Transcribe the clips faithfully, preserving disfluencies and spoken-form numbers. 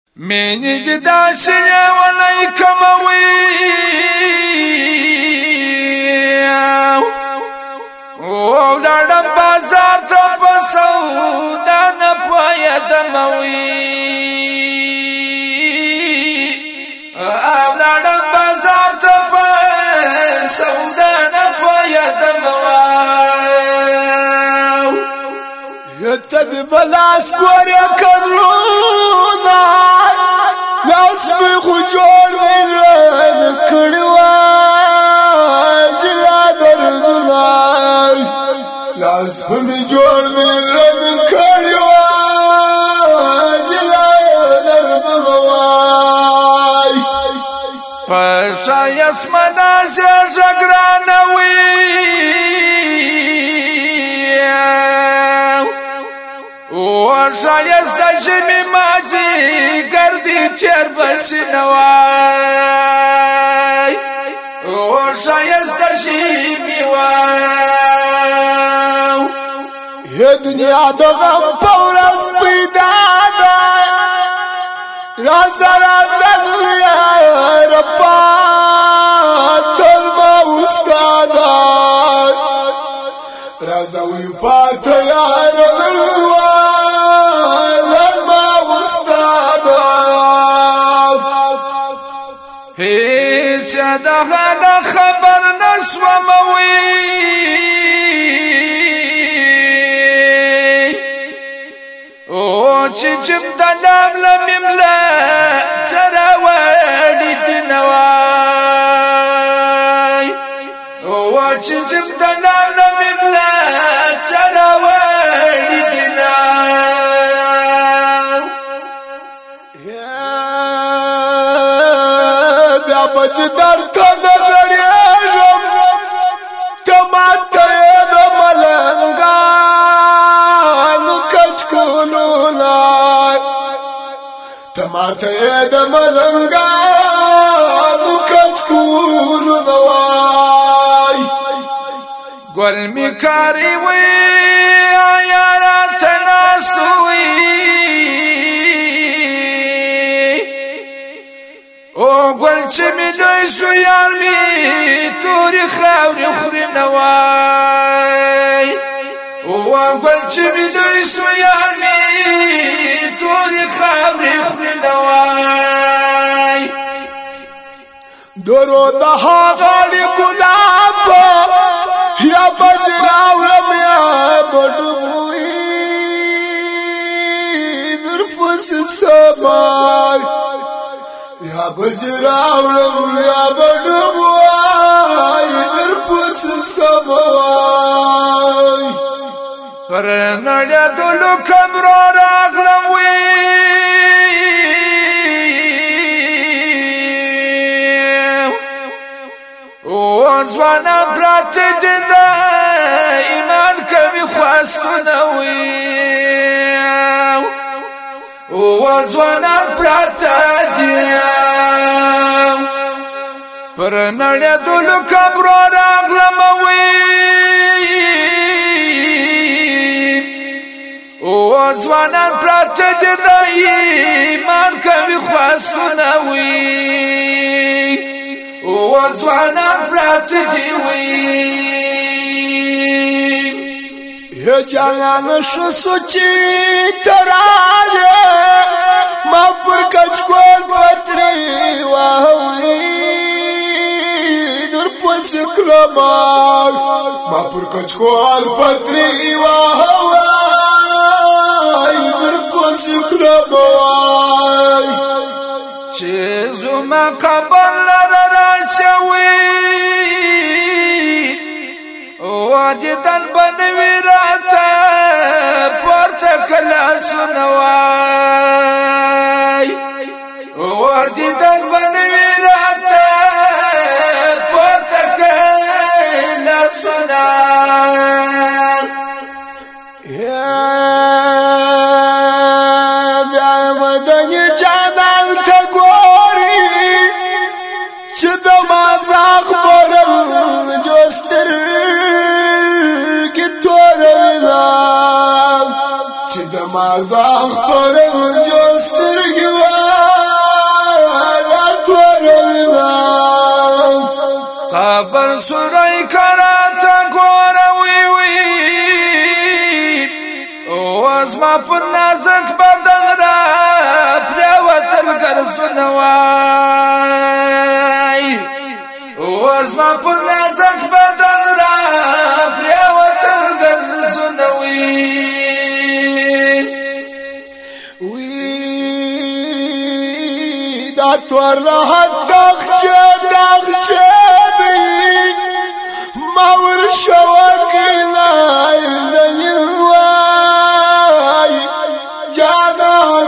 مینې دې داسې لیونی کموي او لاړم بازار ته په سودا نه پوهېدموي او لاړم بازار ته په سودا نه پوهېدموي ته مې په لاس ګورې قدرونه لاس مې خو جوړ مې رن کړي وای جلا درځونه لاس مې جوړ مې رن کړي وای جلا درځونه وای په ښایست مناسه ژګرانه وي شایست د ژمي مازیګر دی تېر بسینه وای او شایست د ژمي وای یا دنیا د غم په ورځ پیدا ده رازه رازه دنیا ربا تر ما استاده رازه وی پاته یار هیڅ دغه خبر نشوم وی او چې جم د لام لم لا سره وړي دنوای او چې جم د لام لم لا سره وړي دنوای بچ در ته نظریږم تماته د ملنګانو کچ کولونه تماته د ملنګانو کچ کولونه وای ګل می کاری وی یارات ناستوي او ګل چې می دوی شو یار می تورې خاورې خوري نه وای او ګل چې می دوی شو یار می تورې خاورې خوري نه وای درو د هغه ګلاب یا بجراوړم یا بډوي در پس سمای یا بجراوړم یا بډوي در پس سمای پر نړۍ دلو کمرو راغلم وی او ځوانا پراته دي د ایمان کوي خواستونه وي او ځوانا پراته دي پر نړۍ دلو کمرو راغلم وی او ځوانا پراته دي د ایمان کوي خواستونه وي او ځوانان پراته دي وي یا جانان شو سوچي تراله ما پر کچ کول پتري واوي در پس کلمه ما پر کچ کول پتري واوي در پس کلمه چې زما قبر لره راشوي او دې دل بنوي راته پورته کلاسونه وای او دې دل بنوي راته پورته کلاسونه مازاخ پر جوسترګوا زما پر نازک بدن را پریوتل ګرځونه وای او زما پر نازک بدن را پریوتل ګرځونه وی وی دا تور راحت دغچه دغچه دی ماور شوکینا زلیل وای جانان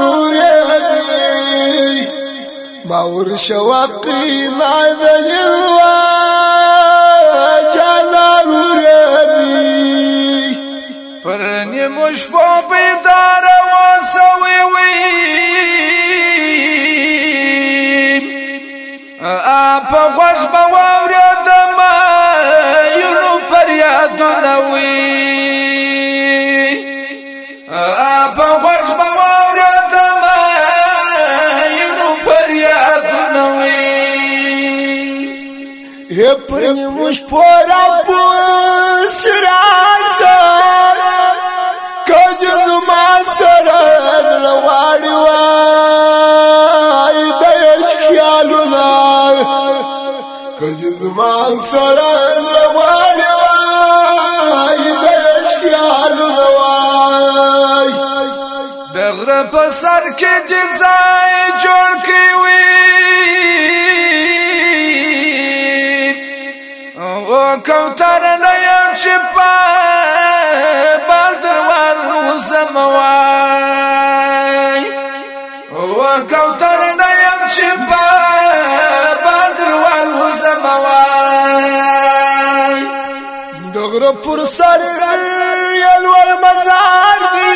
ریدی ماور شوکینا زلیل وای جانان ریدی پرنی مشبو بیدار واسوی وی اپا خوش بواوری دما یونو پریادونه وی اپا خوش بواوری دما یونو پریادونه وی ای پرنی مش پورا پوس راسا کجز ما سرد لواڑی وای دیش خیالونا کجز ما سرد لواڑی وای دیش خیالونا وای دغر پسر کے جزائی جوڑ کی وی او کوتر نیم چپا بالدر والوزم وای او کوتر نیم چپا بالدر والوزم وای دغر پر سر یلو المزار دی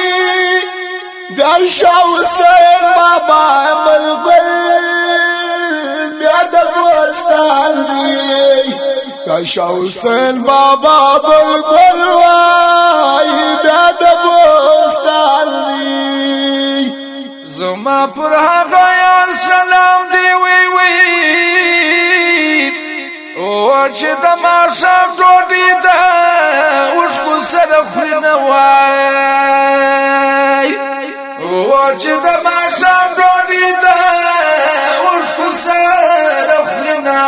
در شاو سین بابا ملگل بیادب وستان دی در شاو سین بابا ملگل وای بیادب وستان دی زما پر حقا یار سلام دی وی وی او چې د ماشام ډوډۍ ده اوښکو سره خوري نه وای او چې د ماشام ډوډۍ ده اوښکو سره خوري نه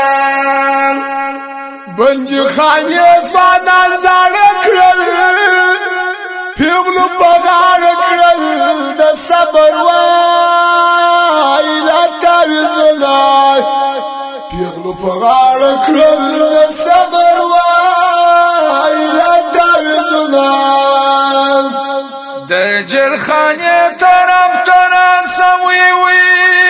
بنجي خانې زما زاړه کړل پیغلو په غاړه کړل د صبر وای لا تعویذونه پیغلو په غاړه کړل د صبر وای لا تعویذونه د جرخانې طرف طرف سوي وي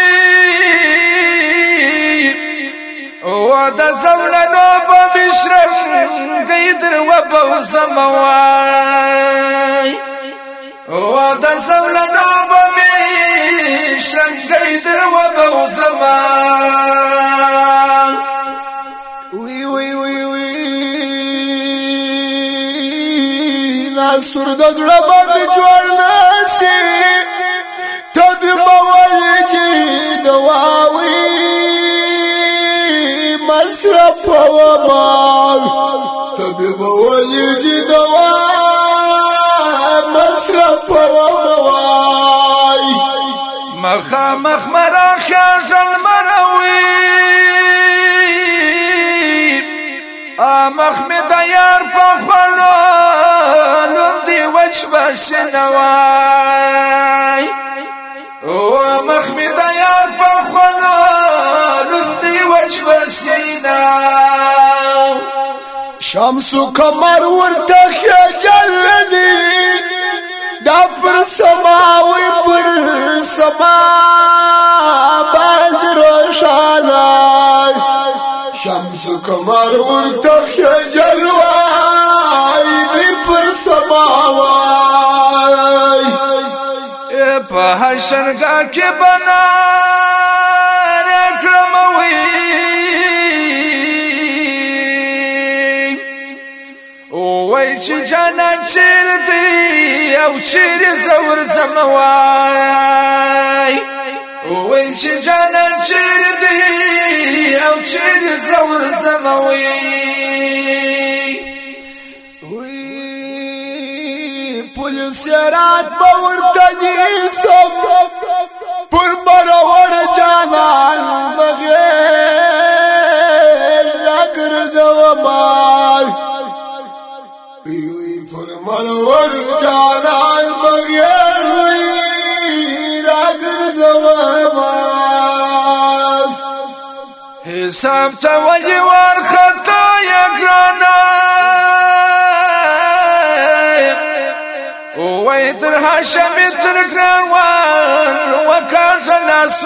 او د زولنو په بشرش گیدر و بوسم وای او د زولنو په بشرش گیدر و بوسم وی وی وی وی ناسور د زړه باندې جوړ نسی تبي موي چې دواوي مصرف و مال تبي موي چې دوا مصرف و موای مخامخ مراخیا جل مروي مخ می د یار په خلو لوندي وچ بسنوای او مخ می د یار په خلو لوندي وچ بسنا شمس قمر ورته خجل دي دا پر سماوي پر سما باندې روشانا شمس قمر ورته خجل وای دی پر سماوي په حشرګه کې بنا رکړموي او وای چې جنت چیر دی او چیر زور زموای او وای چې جنت چیر دی او چیر زور زموي وی پولیس سرات باورتنی سوف پر مرور جانان بغیر لگر زوامای وی پر مرور جانان بغیر لگر زوامای حساب توجه ور خطا یکرانا ويتر هاشم يتركنا وكاش الناس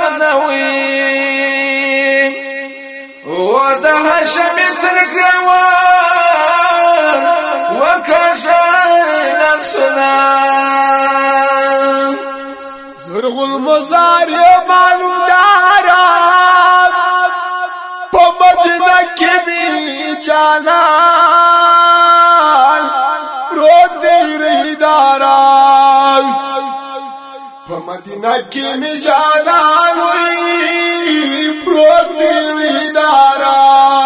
نوين وده هاشم يتركنا وكاش الناس نوين زرغ المزار يا معلوم دارا بمدنا كبي جانان رودي دارا مدینہ کی می جانان وی پروتی وی دارا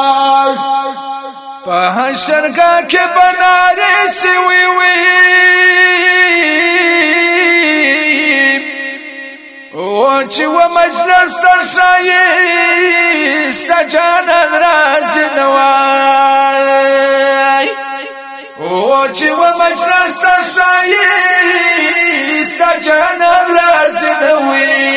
په شرګه کې بنارس وی وی او چې و مجلس تر شایست جانان راز نوای او چې و مجلس تر شایست جانان راز نوای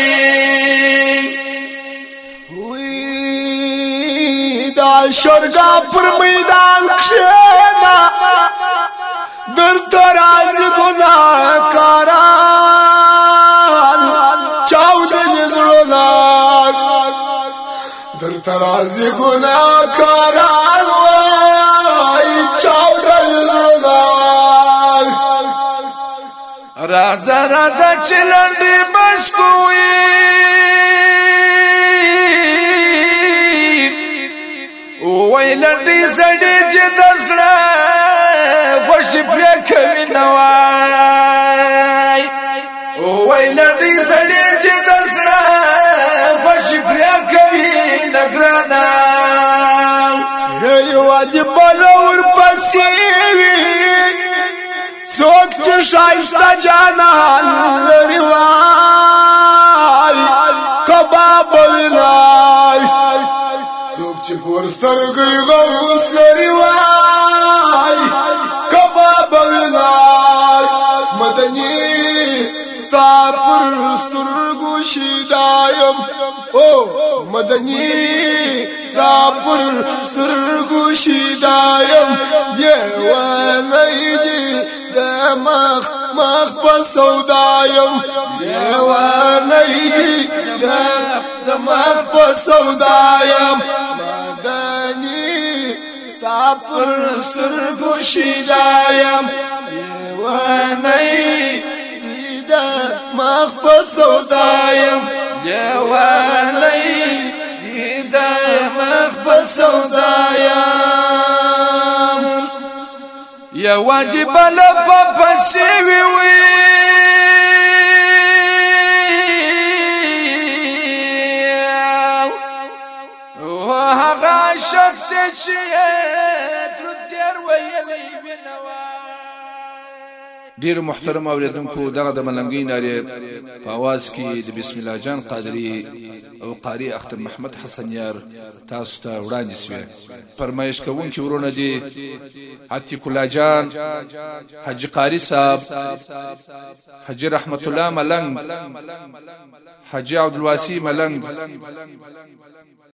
وی دا شرګه پر میدان کښېنا در تراز ګناه کاران چاود نظرنا در تراز ګناه کاران وای چاود نظرنا رازا رازا چلندی بشکوی وی لندی سڑی چی دسلا خوشی پیا کمی نوائی وی لندی سڑی چی دسلا خوشی پیا کمی نگرانا یی وادی بلور پسیوی سوچ شایسته جانان لري وای کباب وینای سوچ ورسترګي غوس لري وای کباب وینای مدني ستا پر سترګو شیدایم او مدني ستا پر سترګو شیدایم دی ونایږي مخ مخ پسودایم دیوانیږي د مخ پسودایم مدني ستا پر سترګو شیدایم دیوانیږي د مخ پسودایم دیوانیږي د مخ پسودایم یا واجب لپا پسیوی وی و هغه شخص چې تر دیر ویلی بنوا ډیر محترم اوریدونکو دغه د ملنګي ناره په आवाज کې د بسم الله جان قادری او قاری اختر محمد حسن یار تاسو ته وړاندې شوی فرمایش کوونکی ورونه دي عتیق الله جان حاجی قاری صاحب حاجی رحمت الله ملنګ حاجی عبد الواسی ملنګ